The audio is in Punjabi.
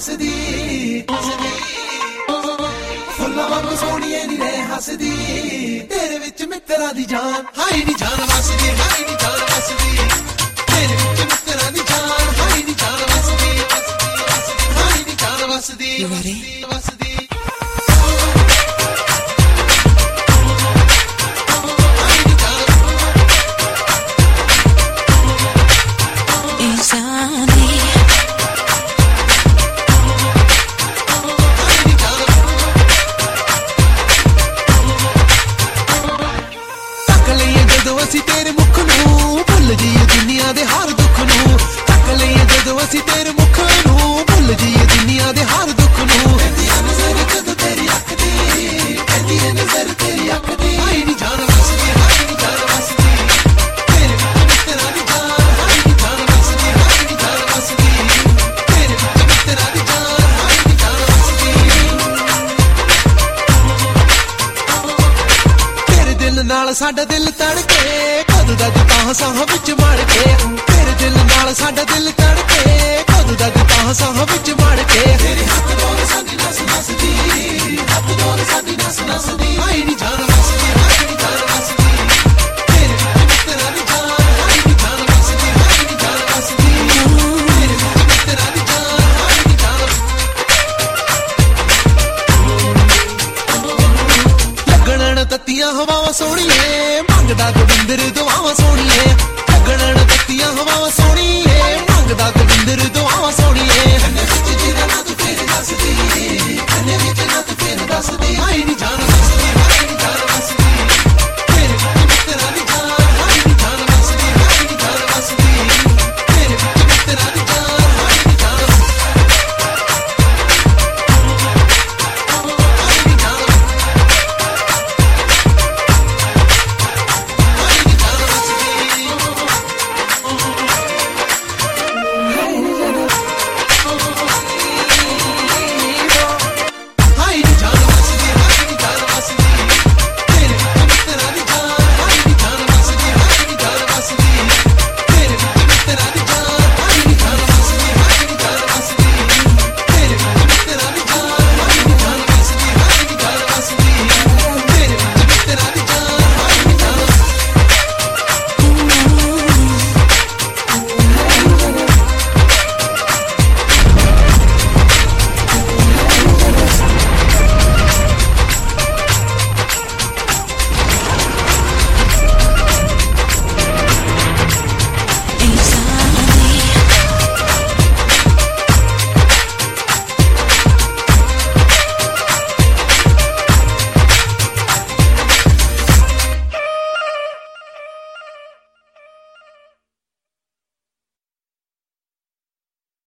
ਹੱਸਦੀ ਫੁੱਲਾਂ ਵਾਂਗੂ ਸੋਹਣੀਏ ਨੀ ਰਹਿ ਹੱਸਦੀ ਤੇਰੇ ਵਿੱਚ ਮਿੱਤਰਾਂ ਦੀ ਜਾਨ ਹਾਈ ਨੀ ਜਾਨ ਵਸਦੀ ਹਾਈ ਨੀ ਜਾਨ ਵਸਦੀ ਤੇਰੇ ਵਿੱਚ ਮਿੱਤਰਾਂ ਦੀ ਜਾਨ ਹਾਈ ਨੀ ਜਾਨ ਵਸਦੀ ਹਾਈ ਨੀ ਜਾਨ ਵਸਦੀ ਵਸਦੀ ਅਸੀਂ ਤੇਰੇ ਮੁਖ ਨੂੰ ਭੁੱਲ ਜੀਏ ਦੁਨੀਆ ਦੇ ਹਰ ਦੁੱਖ ਨੂੰ ਤੱਕ ਲਈਏ ਜਦੋਂ ਅਸੀਂ ਤੇਰੇ ਮੁਖ ਨੂੰ ਭੁੱਲ ਜੀਏ ਦੁਨੀਆ ਦੇ ਹਰ ਦੁੱਖ ਨੂੰ ਕਹਿੰਦੀ ਨਜ਼ਰ ਜਦੋਂ ਤੇਰੀ ਅੱਖ ਦੀ ਕਹਿੰਦੀ ਨਜ਼ਰ ਤੇਰੀ ਅੱਖ ਦੀ ਹਾਈ ਨੀ ਜਾਨ ਵਸਦੀ ਹਾਈ ਨੀ ਜਾਨ ਵਸਦੀ ਤੇਰੇ ਵਿੱਚ ਮਿੱਤਰਾਂ ਦੀ ਜਾਨ ਹਾਈ ਨੀ ਜਾਨ ਵਸਦੀ ਹਾਈ ਨੀ ਜਾਨ ਵਸਦੀ ਤੇਰੇ ਵਿੱਚ ਮਿੱਤਰਾਂ ਦੀ ਜਾਨ ਹਾਈ ਨੀ ਜਾਨ ਵਸਦੀ ਤੇਰੇ ਦਿਲ ਨਾਲ ਸਾਡਾ ਦਿਲ ਤੜਕੇ ਕਦੋਂ ਦਾ ਤਾਂ ਸਾਹ ਵਿੱਚ ਮੜ ਕੇ ਤੇਰੇ ਦਿਲ ਨਾਲ ਸਾਡਾ ਦਿਲ ਤੜਕੇ ਕਦੋਂ ਦਾ ਤਾਂ ਸਾਹ ਵਿੱਚ ਮੜ ਕੇ ਤੇਰੇ ਹੱਥ ਦੋਨੇ ਸਾਡੀ ਨਸ ਨਸਦੀ ਹੱਥ ਦੋਨੇ ਸਾਡੀ ਨਸ ਨਸਦੀ ਹਾਈ ਨੀ ਜਾਨ ਵਸਦੀ ਹਾਈ ਨੀ ਜਾਨ ਵਸਦੀ ਤੇਰੇ ਵਿੱਚ ਮਿੱਤਰਾਂ ਦੀ ਜਾਨ ਹਾਈ ਨੀ ਜਾਨ ਵਸਦੀ ਹਾਈ ਨੀ ਜਾਨ ਵਸਦੀ ਤੇਰੇ ਵਿੱਚ ਮਿੱਤਰਾਂ ਦੀ ਜਾਨ ਹਾਈ ਨੀ ਜਾਨ ਲੱਗਣ ਤੱਤੀਆਂ ਹਵਾਵਾਂ ਸੋਹਣੀਏ ਮੰਗਦਾ ਗੋਬਿੰਦਰ ਦੁਆਵਾਂ ਸੋਹਣੀਏ ਲੱਗਣ ਤੱਤੀਆਂ ਹਵਾਵਾਂ ਸੋਹਣੀਏ ਮੰਗਦਾ ਗੋਬਿੰਦਰ ਦੁਆਵਾਂ ਸੋਹਣੀਏ ਕੰਨੇ ਵਿੱਚ ਜਿਹਦਾ ਨਾ ਤੂੰ ਫੇਰ ਦੱਸਦੀ ਕੰਨੇ ਵਿੱਚ ਨਾ ਤੂੰ ਫੇਰ ਦੱਸਦੀ ਹਾਈ ਨੀ